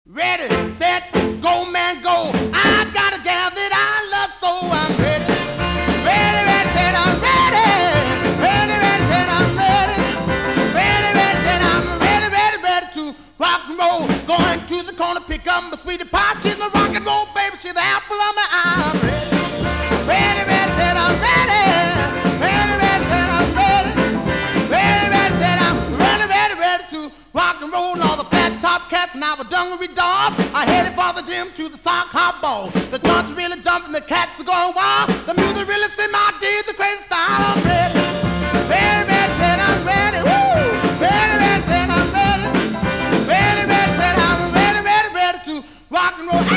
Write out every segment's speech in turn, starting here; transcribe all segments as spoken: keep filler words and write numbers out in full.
Ready, set, go, man, go. I got a gal that I love, so I'm ready. Ready, ready, set, I'm ready. Ready, ready, set, I'm ready. Ready, ready, set, I'm ready, ready, ready to rock and roll. Going to the corner, pick up my sweetie pie. She's my rock and roll baby, she's the apple of my eye. I'm ready. Ready, ready, set, I'm ready. Ready, ready, set, I'm ready. Ready, ready, set, I'm ready, ready, ready to rock and roll. All the flat top cats and our dungaree dogs are headed for the gym to the sock hop ball. The joints are really jumping, the cats are going wild. The music really sing my deeds, the crazy style. I'm ready, ready, ready, said I'm ready. Woo! Ready, ready, said I'm ready. Ready, ready, said I'm ready, ready, ready to rock and roll.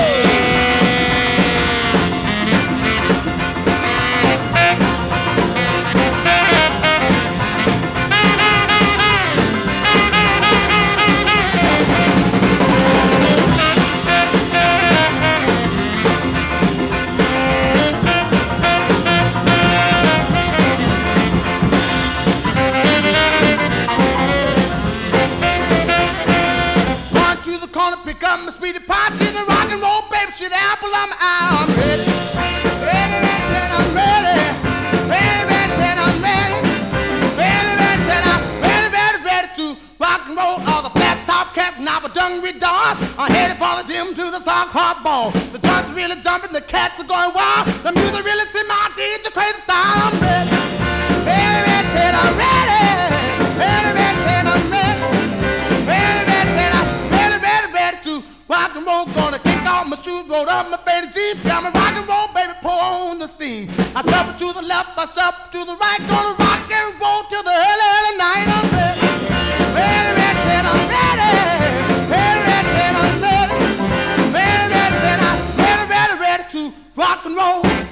Corner, pick up my sweetie pie. She's a rock and roll baby, she's the apple of my eye. I'm ready, ready, ready, I'm ready. Ready, ready, I'm ready. Ready, ready, I'm ready, ready, ready to rock and roll. All the flat top cats and our dungaree dogs are headed for the gym to the sock hop ball. The joints are really jumping, the cats are going wild. The music really sing my deeds, the crazy style. I'm ready, ready, ready, I'm ready. Ready, ready, I'm ready. Ready, ready, I'm to rock and roll, gonna kick off my shoes, roll up my faded jeep, got my rock and roll, baby, pour on the steam. I shuffle to the left, I shuffle to the right, gonna rock and roll till the early, early night. I'm ready, ready, ready, till I'm ready, ready, ready, till I'm ready, ready, ready, till I'm ready, ready, ready to rock and roll.